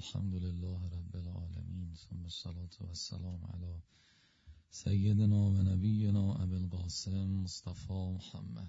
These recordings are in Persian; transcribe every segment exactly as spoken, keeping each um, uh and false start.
الحمد لله رب العالمین ثم الصلاة والسلام علی سیدنا و نبینا ابی القاسم مصطفی محمد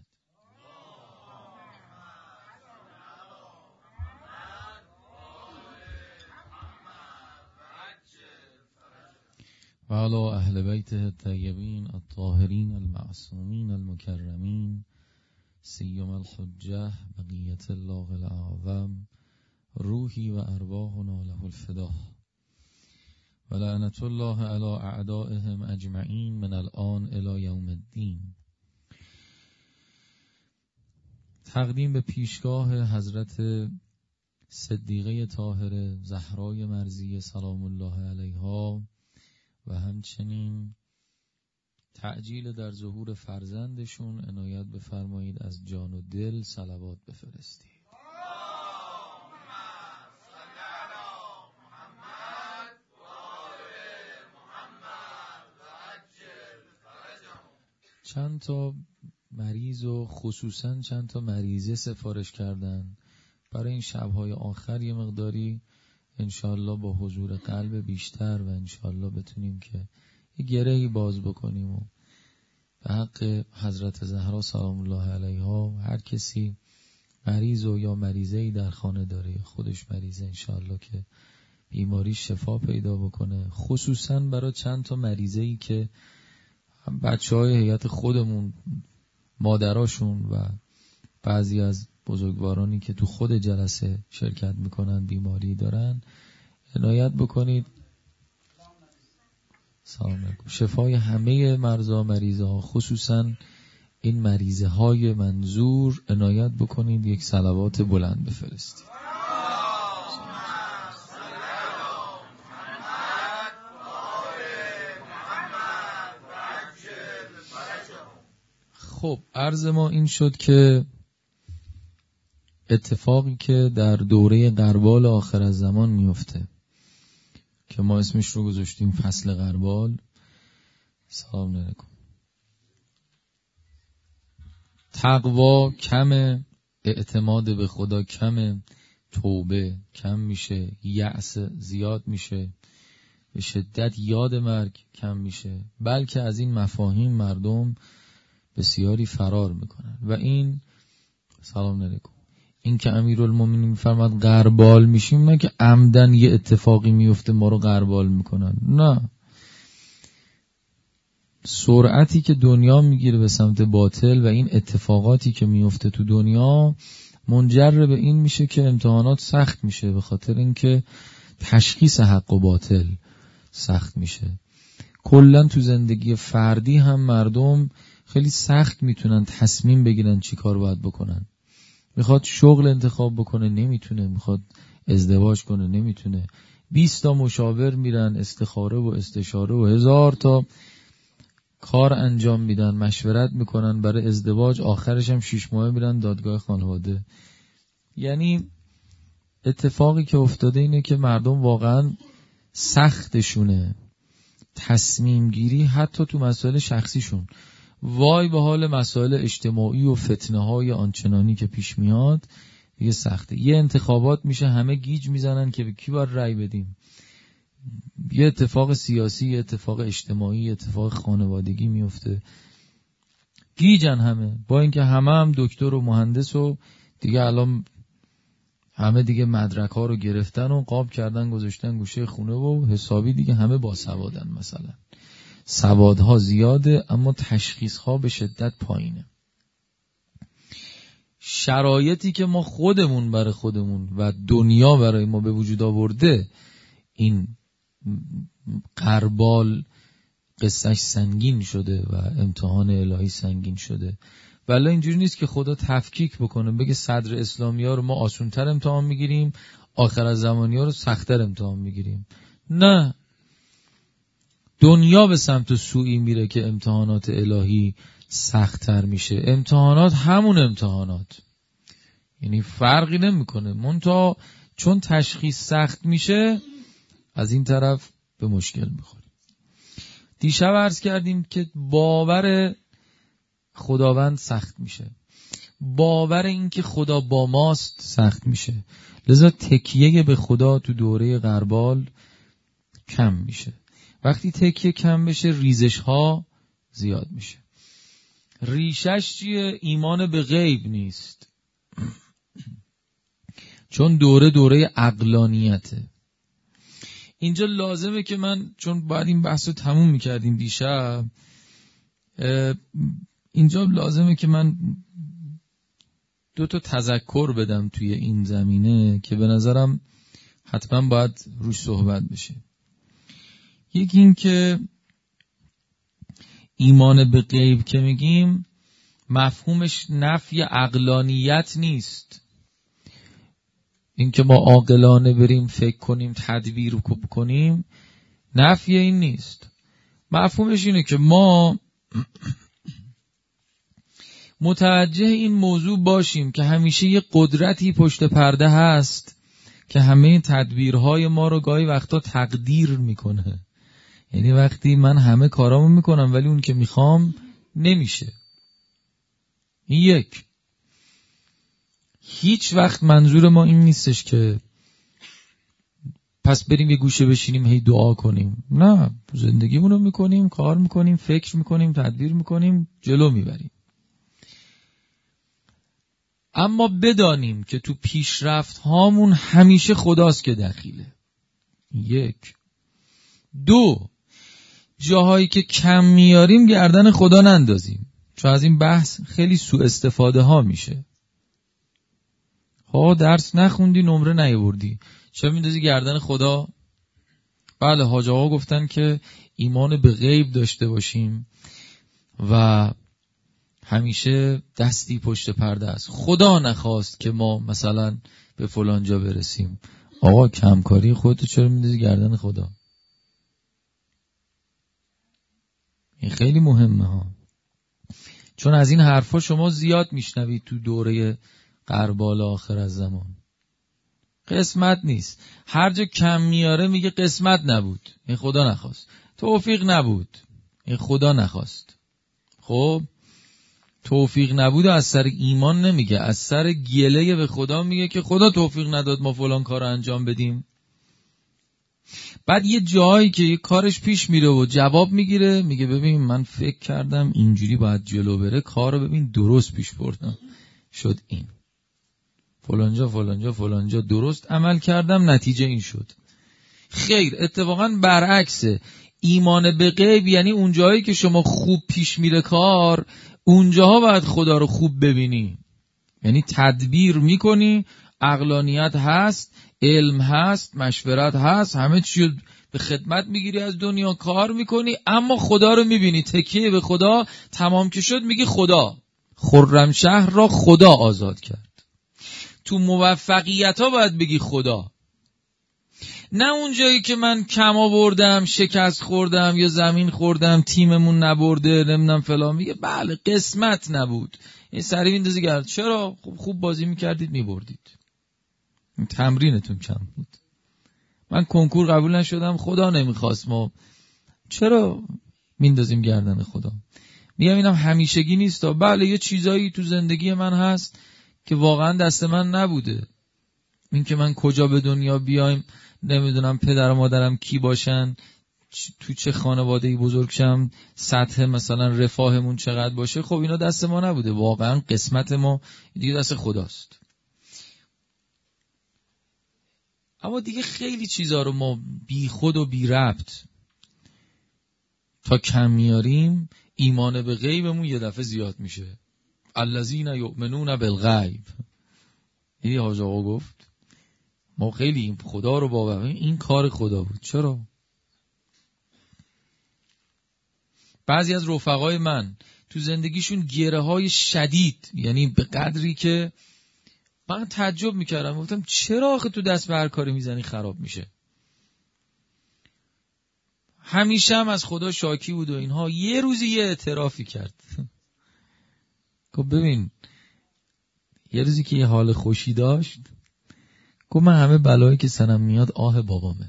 و علی اهل بیته الطیبین الطاهرین المعصومین المکرمین سیم الحجه بقیت الله الاعظم روحی و ارواحنا له الفدا و لعنت الله علی اعدائهم اجمعین من الان الی یوم الدین. تقدیم به پیشگاه حضرت صدیقه طاهره زهرای مرضیه سلام الله علیها و همچنین تعجیل در ظهور فرزندشون عنایت بفرمایید از جان و دل صلوات بفرستید. چند تا مریض و خصوصا چند تا مریضه سفارش کردن برای این شب‌های آخر یه مقداری انشالله با حضور قلب بیشتر و انشالله بتونیم که یه گرهی باز بکنیم و به حق حضرت زهرا سلام الله علیها هر کسی مریض و یا مریضه‌ای در خانه داره خودش مریضه انشالله که بیماری شفا پیدا بکنه، خصوصا برای چند تا مریضه‌ای که بچه های هیئت خودمون مادراشون و بعضی از بزرگوارانی که تو خود جلسه شرکت میکنن بیماری دارن عنایت بکنید. سلام علیکم. شفای همه مرضا مریضه ها خصوصا این مریضه های منظور عنایت بکنید، یک صلوات بلند بفرستید. خب عرض ما این شد که اتفاقی که در دوره غربال آخر از زمان میفته که ما اسمش رو گذاشتیم فصل غربال. سلام علیکم. تقوا کمه، اعتماد به خدا کمه، توبه کم میشه، یأس زیاد میشه، به شدت یاد مرگ کم میشه، بلکه از این مفاهیم مردم بسیاری فرار میکنن و این سلام علیکم این که امیرالمومنین میفرماد غربال میشیم نه که عمدن یه اتفاقی میفته ما رو غربال میکنن، نه، سرعتی که دنیا میگیره به سمت باطل و این اتفاقاتی که میفته تو دنیا منجر به این میشه که امتحانات سخت میشه، به خاطر اینکه تشخیص حق و باطل سخت میشه. کلا تو زندگی فردی هم مردم خیلی سخت میتونن تصمیم بگیرن چی کار باید بکنن. میخواد شغل انتخاب بکنه نمیتونه، میخواد ازدواج کنه نمیتونه، بیست تا مشاور میرن استخاره و استشاره و هزار تا کار انجام میدن، مشورت میکنن برای ازدواج، آخرش هم شش ماه میرن دادگاه خانواده. یعنی اتفاقی که افتاده اینه که مردم واقعا سختشونه تصمیم گیری حتی تو مسائل شخصیشون. وای به حال مسائل اجتماعی و فتنه های آنچنانی که پیش میاد دیگه سخته. یه انتخابات میشه همه گیج میزنن که به کی باید رأی بدیم، یه اتفاق سیاسی، یه اتفاق اجتماعی، یه اتفاق خانوادگی میفته، گیجن همه، با اینکه همه هم دکتر و مهندس و دیگه الان همه دیگه مدرک ها رو گرفتن و قاب کردن گذاشتن گوشه خونه و حسابی دیگه همه باسوادن، مثلا سوادها زیاده اما تشخیصها به شدت پایینه. شرایطی که ما خودمون برای خودمون و دنیا برای ما به وجود آورده، این غربال قصهش سنگین شده و امتحان الهی سنگین شده. ولی اینجوری نیست که خدا تفکیک بکنه بگه صدر اسلامی ها رو ما آسونتر امتحان میگیریم، آخر از زمانی ها رو سخت‌تر امتحان میگیریم. نه، دنیا به سمت سوئی میره که امتحانات الهی سخت‌تر میشه. امتحانات همون امتحانات، یعنی فرقی نمیکنه، منتها چون تشخیص سخت میشه از این طرف به مشکل میخوریم. دیشب عرض کردیم که باور خداوند سخت میشه باور این که خدا با ماست سخت میشه. لذا تکیه به خدا تو دوره غربال کم میشه. وقتی تکیه کم بشه ریزش ها زیاد میشه. ریشش چیه؟ ایمان به غیب نیست. چون دوره دوره عقلانیته. اینجا لازمه که من، چون باید این بحث رو تموم میکردیم دیشب، اینجا لازمه که من دو تا تذکر بدم توی این زمینه که به نظرم حتما باید روش صحبت بشه. یکی این که ایمان به غیب که میگیم مفهومش نفی عقلانیت نیست. این که ما عاقلانه بریم فکر کنیم تدبیر کنیم نفی این نیست. مفهومش اینه که ما متوجه این موضوع باشیم که همیشه یه قدرتی پشت پرده هست که همه این تدبیرهای ما رو گاهی وقتا تقدیر میکنه. یعنی وقتی من همه کارامو میکنم ولی اون که میخوام نمیشه. این یک. هیچ وقت منظور ما این نیستش که پس بریم یه گوشه بشینیم هی دعا کنیم. نه، زندگیمونو میکنیم، کار میکنیم، فکر میکنیم، تدبیر میکنیم، جلو میبریم. اما بدانیم که تو پیشرفت هامون همیشه خداست که دخیله. یک. دو، جاهایی که کم میاریم گردن خدا نندازیم، چون از این بحث خیلی سوء استفاده ها میشه. ها درس نخوندی، نمره نیاوردی، چرا میندازی گردن خدا؟ بله، حاج آقا گفتن که ایمان به غیب داشته باشیم و همیشه دستی پشت پرده است. خدا نخواست که ما مثلا به فلان جا برسیم. آقا کمکاری خودتو چرا میندازی گردن خدا؟ این خیلی مهمه ها، چون از این حرفا شما زیاد میشنوید تو دوره غربال آخر از زمان. قسمت نیست. هر جا کم میاره میگه قسمت نبود، این خدا نخواست. توفیق نبود، این خدا نخواست. خب توفیق نبود از سر ایمان نمیگه، از سر گله به خدا میگه که خدا توفیق نداد ما فلان کار رو انجام بدیم. بعد یه جایی که یه کارش پیش میره و جواب میگیره، میگه ببین من فکر کردم اینجوری باید جلو بره، کار رو ببین درست پیش بردم، شد این. فلانجا فلانجا فلانجا درست عمل کردم، نتیجه این شد. خیر، اتفاقا برعکسه. ایمان به غیب یعنی اون جایی که شما خوب پیش میره کار، اونجاها باید خدا رو خوب ببینی. یعنی تدبیر میکنی، عقلانیت هست، علم هست، مشورت هست، همه چی به خدمت میگیری، از دنیا کار میکنی، اما خدا رو میبینی، تکیه به خدا. تمام که شد میگی خدا. خرمشهر را خدا آزاد کرد. تو موفقیت ها باید بگی خدا، نه اون جایی که من کم آوردم، شکست خوردم یا زمین خوردم، تیممون نبرده، نمیدونم فلان، میگه بله قسمت نبود. این سری میندازی گرد. چرا؟ خوب خوب بازی میکردید میبردید، تمرینتون کم بود. من کنکور قبول نشدم، خدا نمیخواست ما. چرا میندازیم گردن خدا؟ میگم اینم همیشگی نیست. بله یه چیزایی تو زندگی من هست که واقعا دست من نبوده. این که من کجا به دنیا بیایم، نمیدونم پدر و مادرم کی باشن، تو چه خانواده‌ای بزرگ شم، سطح مثلا رفاهمون چقدر باشه، خب اینا دست ما نبوده. واقعا قسمت ما دیگه دست خداست. اما دیگه خیلی چیزا رو ما بی خود و بی ربط تا کم میاریم، ایمان به غیبمون یه دفعه زیاد میشه. الذین یؤمنون بالغیب. این حاج آقا گفت ما خیلی این خدا رو باور، این کار خدا بود. چرا؟ بعضی از رفقای من تو زندگیشون گره های شدید، یعنی به قدری که من تعجب میکردم، گفتم چرا آخه تو دست به هر کاری میزنی خراب میشه. همیشه هم از خدا شاکی بود و اینها. یه روزی یه اعترافی کرد. گفت ببین، یه روزی که یه حال خوشی داشت، گفت من همه بلایی که سرم میاد آه بابامه.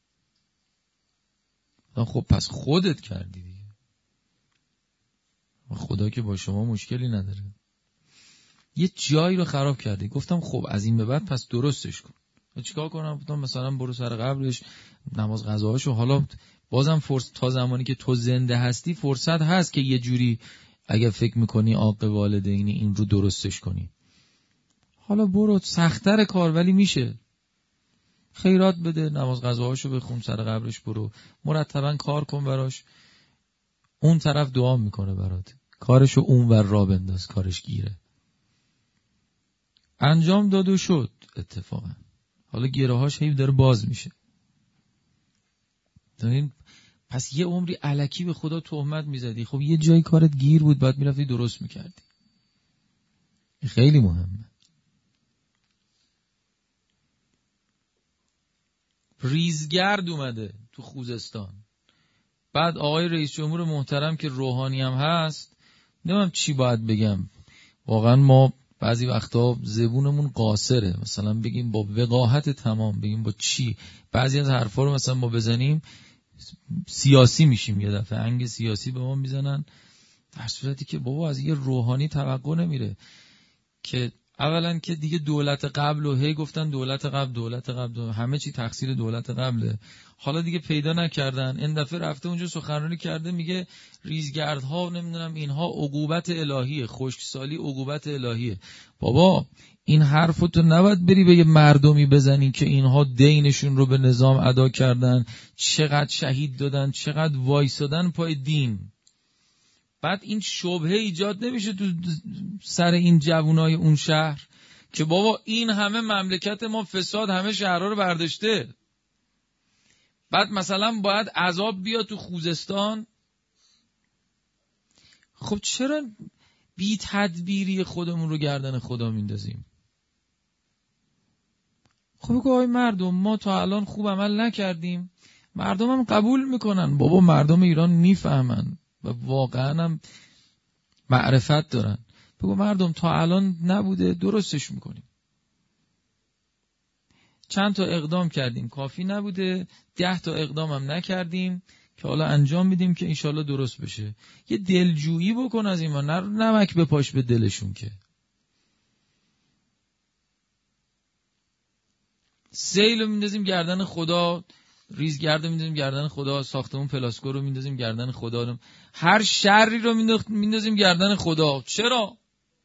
خب پس خودت کردی دیگه، خدا که با شما مشکلی نداره. یه جایی رو خراب کردی. گفتم خب از این به بعد پس درستش کن. چیکار کنم؟ گفتم مثلا برو سر قبرش، نماز قضاهاشو. حالا بازم فرصت، تا زمانی که تو زنده هستی فرصت هست که یه جوری اگه فکر میکنی عاق والدینی این رو درستش کنی. حالا برو، سخت‌تر کار ولی میشه. خیرات بده، نماز قضاهاشو بخون، سر قبرش برو، مرتبا کار کن براش. اون طرف دعا میکنه برات، کارشو اون ور را بنداز، کارش گیره. انجام داد و شد اتفاقا. حالا گیرهاش هی داره باز میشه. دارین پس یه عمری الکی به خدا تهمت میزدی. خب یه جایی کارت گیر بود، بعد میرفتی درست میکردی. خیلی مهمه. ریزگرد اومده تو خوزستان. بعد آقای رئیس جمهور محترم که روحانی هم هست، نمیدونم چی باید بگم. واقعا ما بعضی وقتا زبونمون قاصره، مثلا بگیم با وقاحت تمام، بگیم با چی. بعضی از حرفا رو مثلا ما بزنیم سیاسی میشیم، یه دفعه انگ سیاسی به ما میزنن، در صورتی که بابا از یه روحانی توقع نمیره که اولا که دیگه دولت قبل و هی گفتن دولت قبل دولت قبل دولت، همه چی تقصیر دولت قبله. حالا دیگه پیدا نکردن، این دفعه رفته اونجا سخنرانی کرده میگه ریزگردها نمیدونم اینها عقوبت الهیه، خشکسالی عقوبت الهیه. بابا این حرفو تو نباید بری به یه مردمی بزنی که اینها دینشون رو به نظام ادا کردن، چقدر شهید دادن، چقدر وایسادن پای دین. بعد این شبهه ایجاد نمیشه تو سر این جوانای اون شهر که بابا این همه مملکت ما فساد، همه شهرها رو برداشته، بعد مثلا باید عذاب بیاد تو خوزستان. خب چرا بی تدبیری خودمون رو گردن خدا میندازیم؟ خب بگو آی مردم ما تا الان خوب عمل نکردیم، مردم هم قبول میکنن. بابا مردم ایران میفهمن و واقعا هم معرفت دارن. بگو مردم تا الان نبوده، درستش میکنیم. چند تا اقدام کردیم کافی نبوده، ده تا اقدام هم نکردیم که حالا انجام میدیم که انشالله درست بشه. یه دلجویی بکن از این ما، نه نمک بپاش به دلشون که. سیل رو میندازیم گردن خدا، ریزگرد رو میندازیم گردن خدا، ساختمون پلاسکو رو میندازیم گردن خدا، رو هر شری رو میندازیم گردن خدا. چرا؟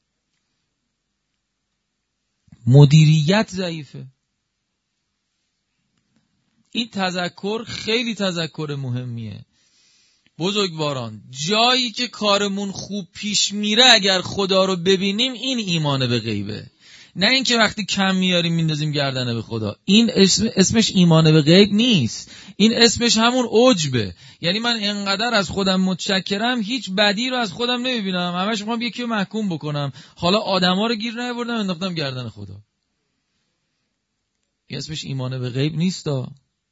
مدیریت ضعیفه. این تذکر خیلی تذکر مهمیه بزرگواران. جایی که کارمون خوب پیش میره اگر خدا رو ببینیم، این ایمان به غیبه. نه اینکه وقتی کم میاریم میندازیم گردنه به خدا. این اسم اسمش ایمان به غیب نیست، این اسمش همون عجبه. یعنی من انقدر از خودم متشکرم، هیچ بدی رو از خودم نمیبینم، همش میخوام یکی رو محکوم بکنم. حالا آدما رو گیر نیاوردم انداختم گردن خدا. این اسمش ایمان به غیب نیستا.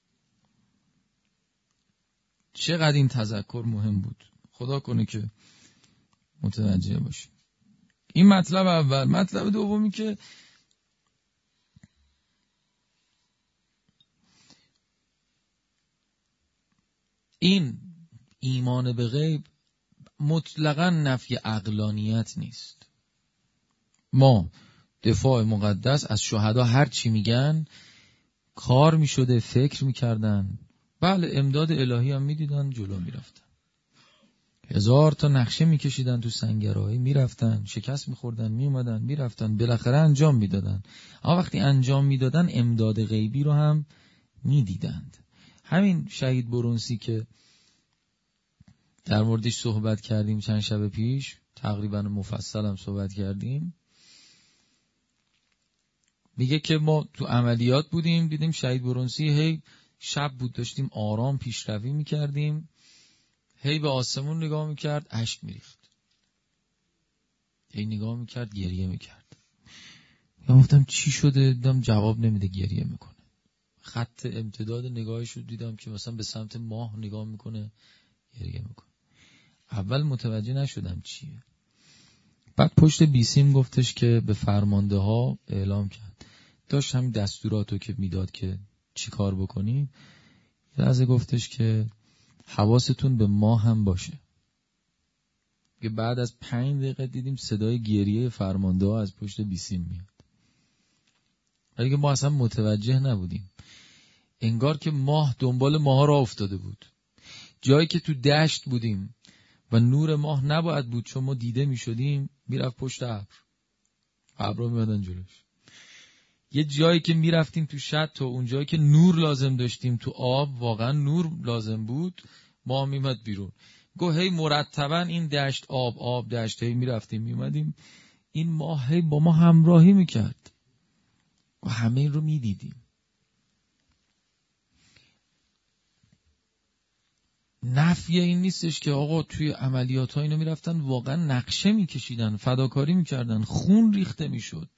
چقدر این تذکر مهم بود. خدا کنه که متوجه باشی. این مطلب اول. مطلب دومی که این ایمان به غیب مطلقاً نفی عقلانیت نیست. ما دفاع مقدس از شهدا هر چی میگن کار میشده، فکر میکردن، بله امداد الهی هم میدیدن، جلو میرفتن، هزار تا نقشه میکشیدن تو سنگرایی، میرفتن شکست میخوردن، میومدن میرفتن، بالاخره انجام میدادن. اما وقتی انجام میدادن امداد غیبی رو هم میدیدند. همین شهید برونسی که در موردش صحبت کردیم چند شب پیش، تقریبا مفصل هم صحبت کردیم، میگه که ما تو عملیات بودیم، دیدیم شهید برونسی هی شب بود داشتیم آرام پیشروی میکردیم، هی به آسمون نگاه میکرد، اشک میریخت، هی نگاه میکرد، گریه میکرد. یا گفتم چی شده؟ دیدم جواب نمیده، گریه میکنه. خط امتداد نگاهش رو دیدم که مثلا به سمت ماه نگاه میکنه، گریه میکنه. اول متوجه نشدم چیه. بعد پشت بیسیم گفتش که به فرمانده ها اعلام کرد، داشت همین دستوراتو که میداد که چی کار بکنیم، یه لحظه گفتش که حواستون به ما هم باشه. که بعد از پنج دقیقه دیدیم صدای گریه فرمانده ها از پشت بیسیم میاد. ولی که ما اصلا متوجه نبودیم. انگار که ماه دنبال ماها را افتاده بود. جایی که تو دشت بودیم و نور ماه نباید بود چون ما دیده می شدیم، می رفت پشت ابر. ابرها می مدن جلوش. یه جایی که می رفتیم تو شط و اون جایی که نور لازم داشتیم تو آب، واقعا نور لازم بود، ماه می مد بیرون. گو هی مرتبا این دشت آب آب دشت هی می رفتیم می مدیم. این ماه هی با ما همراهی می کرد و همه این رو می دیدیم. نفی این نیستش که آقا توی عملیات ها اینا می رفتن واقعا نقشه می کشیدن، فداکاری می کردن، خون ریخته می شد.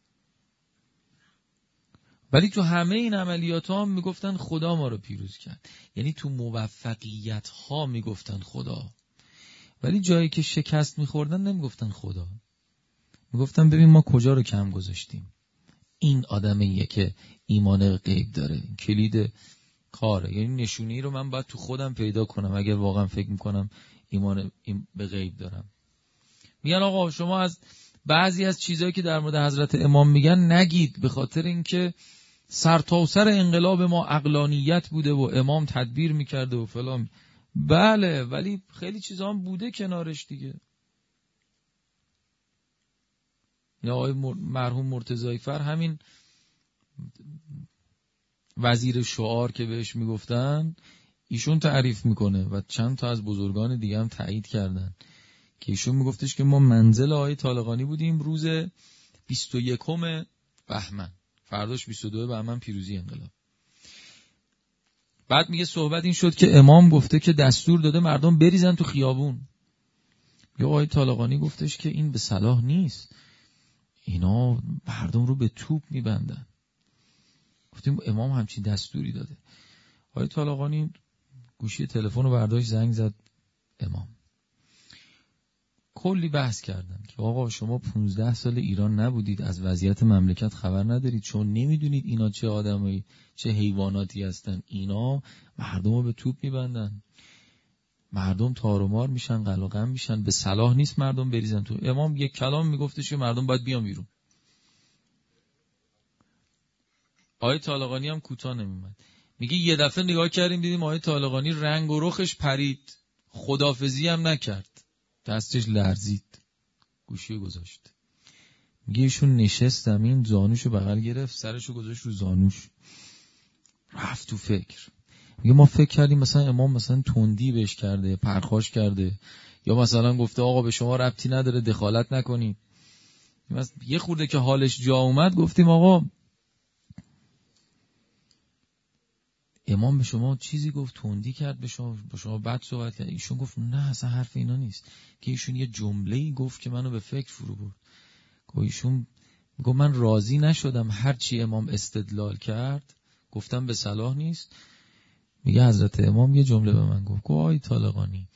ولی تو همه این عملیات ها می گفتن خدا ما رو پیروز کرد. یعنی تو موفقیت ها می گفتن خدا. ولی جایی که شکست می خوردن نمی گفتن خدا. می گفتن ببین ما کجا رو کم گذاشتیم. این آدمیه که ایمان غیب داره. کلید کاره. یعنی نشونی رو من باید تو خودم پیدا کنم اگر واقعا فکر میکنم ایمان به غیب دارم. میگن آقا شما از بعضی از چیزایی که در مورد حضرت امام میگن نگید، به خاطر اینکه سرتاسر انقلاب ما عقلانیت بوده و امام تدبیر میکرده و فلان. بله، ولی خیلی چیزا هم بوده کنارش دیگه. یا آقای مرحوم مرتضی فر، همین وزیر شعار که بهش میگفتن، ایشون تعریف میکنه و چند تا از بزرگان دیگه هم تایید کردن که ایشون میگفتش که ما منزل آقای طالقانی بودیم روز بیست و یکم بهمن، فرداش بیست و دوم بهمن پیروزی انقلاب. بعد میگه صحبت این شد که امام گفته که دستور داده مردم بریزن تو خیابون. یا آقای طالقانی گفتش که این به صلاح نیست، اینا مردم رو به توپ میبندن. گفتیم امام همچین دستوری داده. آقای طالقانی گوشی تلفن رو برداشت، زنگ زد امام. کلی بحث کردن که آقا شما پونزده سال ایران نبودید، از وضعیت مملکت خبر ندارید، چون نمیدونید اینا چه آدمایی چه حیواناتی هستن. اینا مردم رو به توپ میبندن، مردم تار و مار میشن، قلقم میشن، به صلاح نیست مردم بریزن تو. امام یک کلام میگفتش که مردم باید بیان بیرون. آقای طالقانی هم کوتاه نمیومد. میگه یه دفعه نگاه کردیم دیدیم آقای طالقانی رنگ و رخش پرید، خدافزی هم نکرد، دستش لرزید، گوشی گذاشت. میگه ایشون نشست زمین، زانوشو بغل گرفت، سرشو گذاشت رو زانوش، رفت تو فکر. میگه ما فکر کردیم مثلا امام مثلا تندی بهش کرده، پرخاش کرده، یا مثلا گفته آقا به شما ربطی نداره دخالت نکنید. یه خورده که حالش جا اومد گفتیم آقا امام به شما چیزی گفت، تندی کرد به شما، با شما بد صحبت کرد؟ ایشون گفت نه اصلا حرف اینا نیست. که ایشون یه جمله‌ای گفت که منو به فکر فرو برد. که ایشون گفت من راضی نشدم هر چی امام استدلال کرد گفتم به صلاح نیست. میگه حضرت امام یه جمله به من گفت، گفت آی طالقانی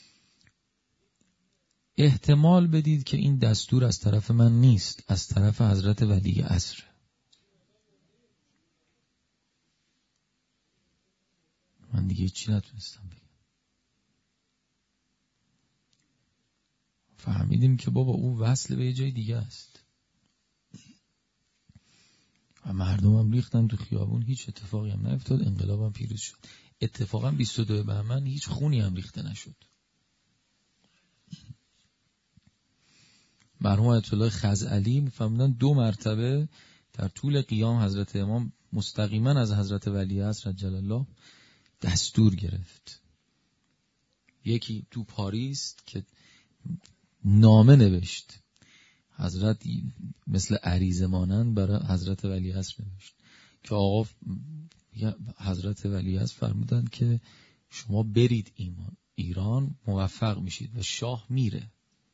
احتمال بدید که این دستور از طرف من نیست، از طرف حضرت ولی عصر. من دیگه چی نتونستم بگم. فهمیدیم که بابا او وصل به یه جای دیگه است و مردم هم ریختن تو خیابون، هیچ اتفاقی هم نیفتاد، انقلاب هم پیروز شد. اتفاقا بیست و دو بهمن هیچ خونی هم ریخته نشد. مرحوم آیت الله خزعلی میفهمیدن دو مرتبه در طول قیام حضرت امام مستقیما از حضرت ولی عصر عجل الله دستور گرفت. یکی تو پاریس که نامه نوشت، حضرت مثل عریضه مانند برای حضرت ولی عصر نوشت که آقا حضرت ولی عصر فرمودند که شما برید ایمان ایران موفق میشید و شاه میره.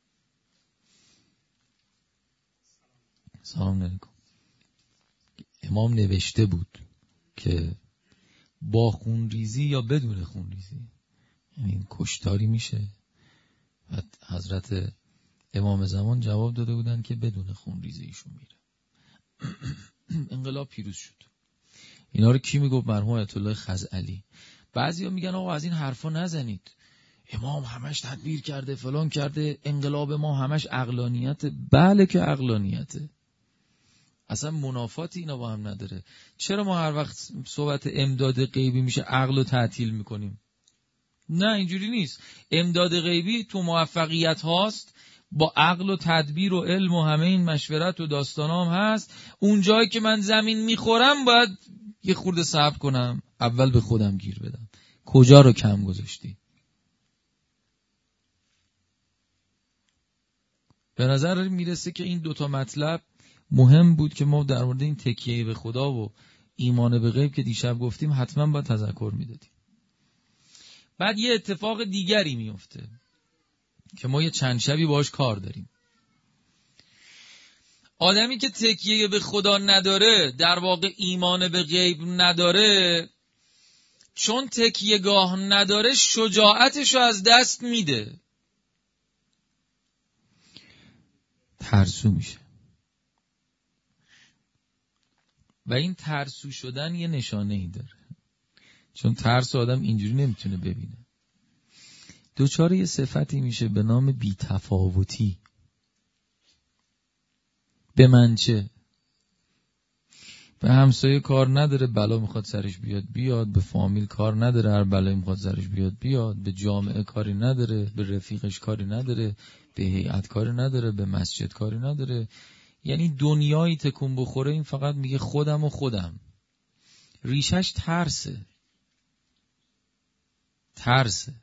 سلام علیکم. امام نوشته بود که با خونریزی یا بدون خونریزی، یعنی کشتاری میشه. و حضرت امام زمان جواب داده بودن که بدون خونریزی ایشون میره. انقلاب پیروز شد. اینا رو کی میگفت؟ مرحوم آیت الله خزعلی. بعضیا میگن آقا از این حرفا نزنید، امام همش تدبیر کرده، فلان کرده، انقلاب ما همش عقلانیت. بله که عقلانیته، اصلا منافاتی اینا با هم نداره. چرا ما هر وقت صحبت امداد غیبی میشه عقل رو تعطیل میکنیم؟ نه، اینجوری نیست. امداد غیبی تو موفقیت هاست، با عقل و تدبیر و علم و همه این مشورت و داستانام هست. اون جایی که من زمین میخورم باید یه خورده صبر کنم، اول به خودم گیر بدم کجا رو کم گذاشتی. به نظر میرسه که این دوتا مطلب مهم بود که ما در مورد این تکیه به خدا و ایمان به غیب که دیشب گفتیم حتما باید تذکر میدادیم. بعد یه اتفاق دیگری میفته که ما یه چند شبی باش کار داریم. آدمی که تکیه به خدا نداره، در واقع ایمان به غیب نداره، چون تکیه گاه نداره شجاعتشو از دست میده، ترسو میشه. و این ترسو شدن یه نشانه ای داره، چون ترس آدم اینجوری نمیتونه ببینه. دوچار یه صفتی میشه به نام بی‌تفاوتی. به من چه؟ به همسایه کار نداره، بلا میخواد سرش بیاد بیاد. به فامیل کار نداره، هر بلایی میخواد سرش بیاد بیاد. به جامعه کاری نداره، به رفیقش کاری نداره، به هیئت کاری نداره، به مسجد کاری نداره. یعنی دنیایی تکون بخوره این فقط میگه خودم و خودم. ریشش ترسه. ترسه.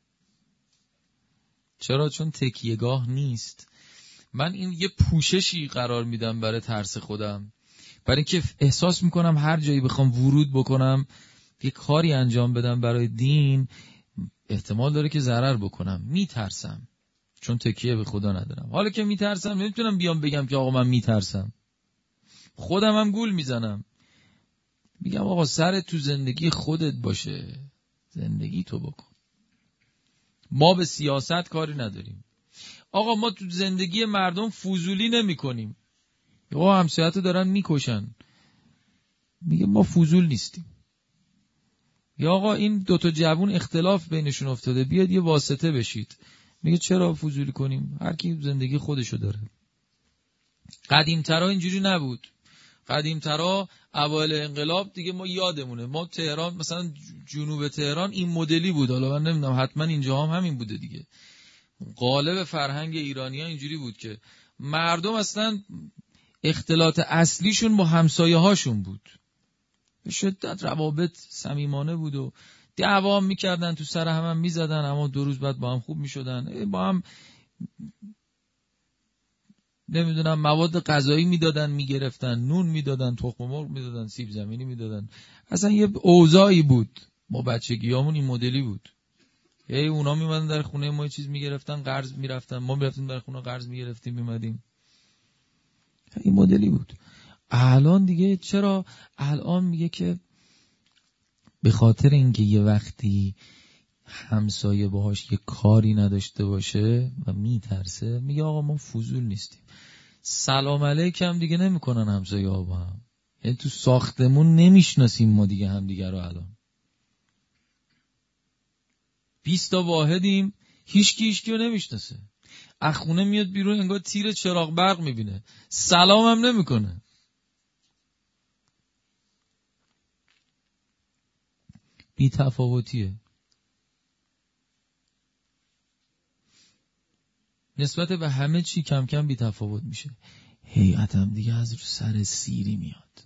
چرا؟ چون تکیهگاه نیست. من این یه پوششی قرار میدم برای ترس خودم، برای اینکه احساس میکنم هر جایی بخوام ورود بکنم، یه کاری انجام بدم برای دین، احتمال داره که ضرر بکنم. میترسم چون تکیه به خدا ندارم. حالا که میترسم نمیتونم بیام بگم که آقا من میترسم. خودم هم گول میزنم، میگم آقا سر تو زندگی خودت باشه، زندگی تو بکن. ما به سیاست کاری نداریم. آقا ما تو زندگی مردم فضولی نمی کنیم. آقا همسایه‌تو دارن میکشن، میگه ما فضول نیستیم. یا آقا این دوتا جوون اختلاف بینشون افتاده، بیاد یه واسطه بشید، میگه چرا فضولی کنیم، هر کی زندگی خودشو داره. قدیم‌ترا اینجوری نبود. قدیم‌ترا اوایل انقلاب دیگه ما یادمونه، ما تهران مثلا جنوب تهران این مدلی بود، حالا من نمیدونم حتما اینجا هم همین بوده دیگه. غالب فرهنگ ایرانی‌ها اینجوری بود که مردم اصلا اختلاط اصلیشون با همسایه هاشون بود. به شدت روابط صمیمانه بود و دعوا میکردن، تو سر هم, هم میزدن، اما دو روز بعد با هم خوب میشدن. با هم نمیدونم مواد غذایی میدادن، میگرفتن، نون میدادن، تخم مرغ میدادن، سیب زمینی میدادن. اصلا یه اوضاعی بود. ما بچگیامون این مدلی بود. هی اونا میمدن در خونه ما یه چیز میگرفتن، قرض میرفتن، ما میرفتیم در خونه قرض میگرفتیم میمدیم. این مدلی بود. الان دیگه چرا؟ الان میگه که به خاطر اینکه یه وقتی همسایه باهاش یه کاری نداشته باشه و میترسه، میگه آقا ما فضول نیستیم. سلام علیکم دیگه نمیکنن همسایه ها با هم. یعنی تو ساختمون نمیشناسیم ما دیگه هم دیگه رو. الان بیست تا واحدیم، هیچکی هیچکی رو نمیشناسه. از خونه میاد بیرون انگار تیر چراغ برق میبینه، سلام هم نمیکنه. بی تفاوتیه. نسبت به همه چی کم کم بی تفاوت میشه. هیئتم دیگه از رو سر سیری میاد.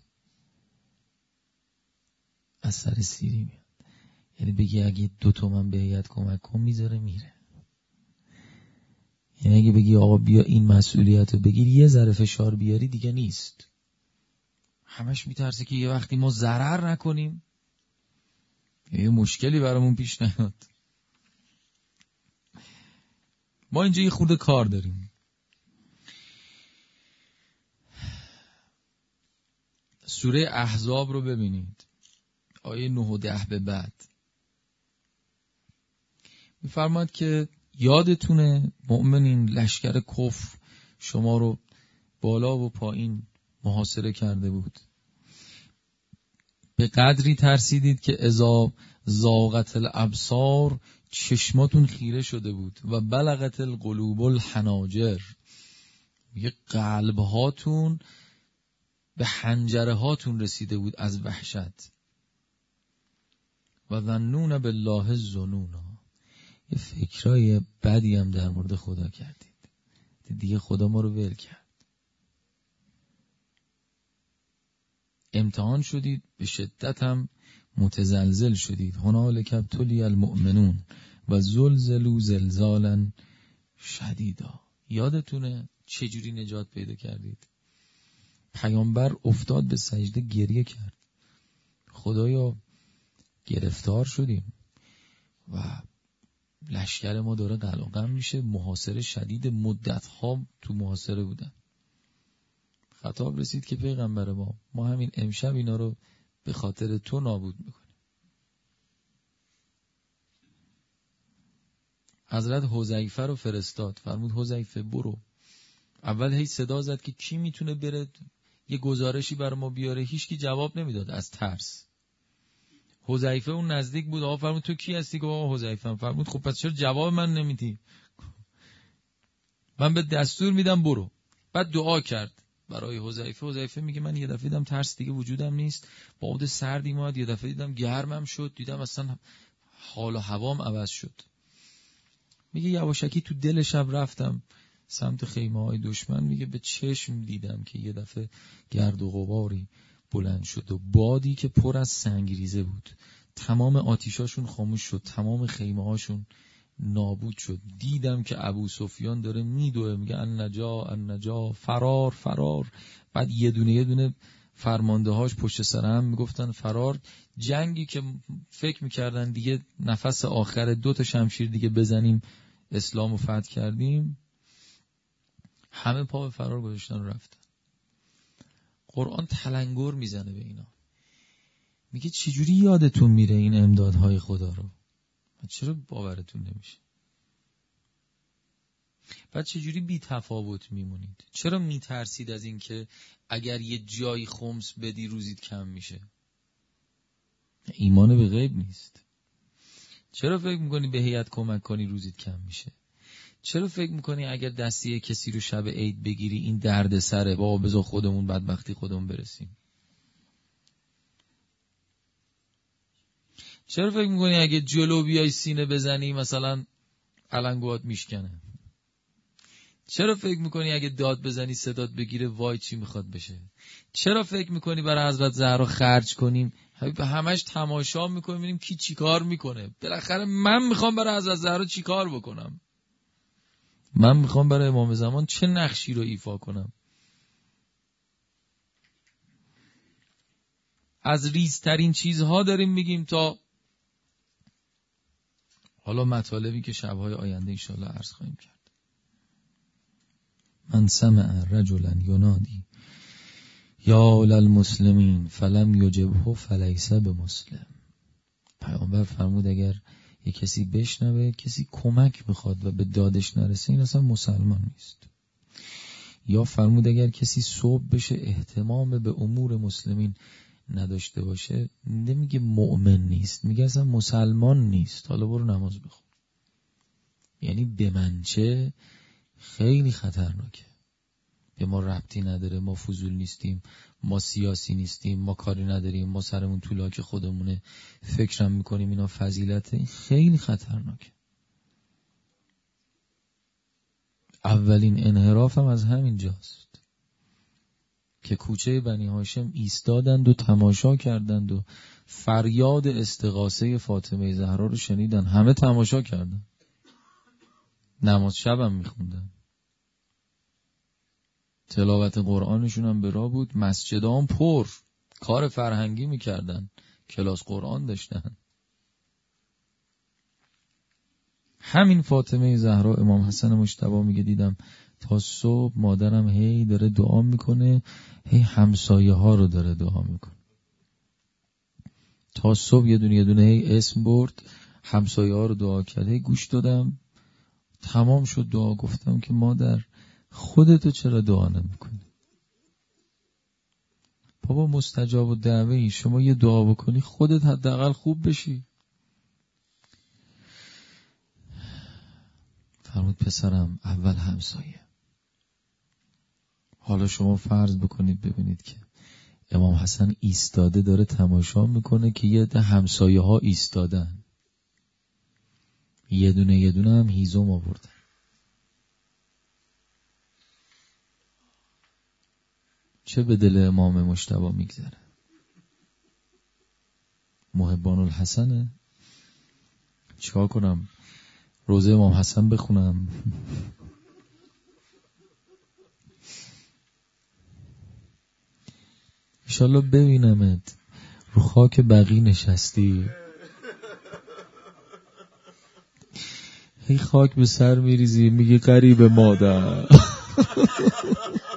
از سر سیری میاد. یعنی بگی اگه دو تومن به هیئت کمک کن میذاره میره. یعنی اگه بگی آقا بیا این مسئولیت رو بگیر، یه ذره فشار بیاری دیگه نیست. همش میترسه که یه وقتی ما ضرر نکنیم، یه مشکلی برامون پیش نیاد. ما اینجا یه خورده کار داریم. سوره احزاب رو ببینید، آیه نه و ده به بعد میفرماد که یادتونه مؤمنین لشکر کفر شما رو بالا و پایین محاصره کرده بود، به قدری ترسیدید که اذا زاغت الابصار، چشماتون خیره شده بود و بلغت القلوب الحناجر، میگه قلب هاتون به حنجره هاتون رسیده بود از وحشت. و ظنون بالله الظنونا، یه فکرای بدی هم در مورد خدا کردید، دیگه خدا ما رو ول کرد. امتحان شدید، به شدت هم متزلزل شدید. هنالک ابتلی المؤمنون و زلزلوا زلزالا شدیدا. یادتونه چجوری نجات پیدا کردید؟ پیامبر افتاد به سجده گریه کرد، خدایا گرفتار شدیم و لشکر ما داره قلقم میشه، محاصره شدید، مدت ها تو محاصره بودن. خطاب رسید که پیغمبر ما ما همین امشب اینا رو به خاطر تو نابود میکنیم. حضرت حذیفه رو فرستاد، فرمود حذیفه برو. اول هی صدا زد که کی میتونه بره یه گزارشی برای ما بیاره، هیچکی جواب نمیداد از ترس. حذیفه اون نزدیک بود، آقا فرمود تو کی هستی؟ گفت آقا حذیفه. فرمود خب پس چرا جواب من نمیدی؟ من به دستور میدم برو. بعد دعا کرد برای حذیفه. حذیفه میگه من یه دفعه دیدم ترس دیگه وجودم نیست، باد سردی اومد، یه دفعه دیدم گرمم شد، دیدم اصلا حال و هوام عوض شد. میگه یواشکی تو دل شب رفتم سمت خیمه های دشمن، میگه به چشم دیدم که یه دفعه گرد و غباری بلند شد و بادی که پر از سنگریزه بود، تمام آتیشاشون خاموش شد، تمام خیمه هاشون نابود شد. دیدم که ابو سفیان داره میدوه، میگه النجا النجا، فرار فرار. بعد یه دونه یه دونه فرمانده هاش پشت سر هم میگفتن فرار. جنگی که فکر میکردن دیگه نفس آخر دو تا شمشیر دیگه بزنیم اسلامو فتح کردیم، همه پا به فرار گذاشتن و رفتن. قرآن تلنگر میزنه به اینا، میگه چجوری یادتون میره این امدادهای خدا رو؟ چرا باورتون نمیشه؟ بعد چجوری بی تفاوت میمونید؟ چرا میترسید از این که اگر یه جایی خمس بدی روزید کم میشه؟ ایمان به غیب نیست. چرا فکر میکنی به هیئت کمک کنی روزید کم میشه؟ چرا فکر میکنی اگر دستی کسی رو شب عید بگیری این درد سره، بابا بذار خودمون بدبختی خودمون برسیم؟ چرا فکر میکنی اگه جلو بیای سینه بزنی مثلا علنگوات میشکنه؟ چرا فکر میکنی اگه داد بزنی صدات بگیره وای چی میخواد بشه؟ چرا فکر میکنی برای حضرت زهرا خرج کنیم همش تماشا میکنیم ببینیم کی چی کار میکنه؟ بالاخره من میخوام برای حضرت زهرا چی کار بکنم؟ من میخوام برای امام زمان چه نقشی رو ایفا کنم؟ از ریزترین چیزها داریم میگیم تا حالا مطالبی که شبهای آینده انشالله عرض خواهیم کرد. من سمع رجلا ینادی یا للمسلمین فلم یجبه فلیس بمسلم. پیامبر فرمود اگر یک کسی بشنوه کسی کمک بخواد و به دادش نرسه این اصلا مسلمان نیست. یا فرمود اگر کسی صبح بشه اهتمام به امور مسلمین نداشته باشه، نمیگه مؤمن نیست، میگه اصلا مسلمان نیست. حالا برو نماز بخون. یعنی به منچه خیلی خطرناکه. به ما ربطی نداره، ما فضول نیستیم، ما سیاسی نیستیم، ما کاری نداریم، ما سرمون تو لاک خودمونه، فکرم میکنیم اینا فضیلته. این خیلی خطرناکه. اولین انحراف هم از همین جاست که کوچه بنی هاشم ایستادند و تماشا کردند و فریاد استغاثه فاطمه زهرا رو شنیدن. همه تماشا کردن، نماز شبم میخوندن، تلاوت قرآنشون هم به راه بود، مسجدام پر، کار فرهنگی میکردن، کلاس قرآن داشتن. همین فاطمه زهرا امام حسن مجتبی میگه دیدم تا صبح مادرم هی داره دعا میکنه، هی همسایه ها رو داره دعا میکنه. تا صبح یه دونه یه دونه هی اسم برد، همسایه ها رو دعا کرد. هی گوش دادم، تمام شد دعا. گفتم که مادر خودتو چرا دعا نمیکنی؟ بابا مستجاب و دعوی، شما یه دعا بکنی خودت حداقل خوب بشی. فرمود پسرم اول همسایه. حالا شما فرض بکنید ببینید که امام حسن ایستاده داره تماشا میکنه که یه ده همسایه ها ایستادن، یه دونه یه دونه هم هیزم آوردن. چه به دل امام مجتبی میگذره؟ محبان الحسنه؟ چیکار کنم؟ روزه امام حسن بخونم؟ انشالله ببینمت رو خاک بقی نشستی، هی خاک به سر میریزی میگی قریب مادر.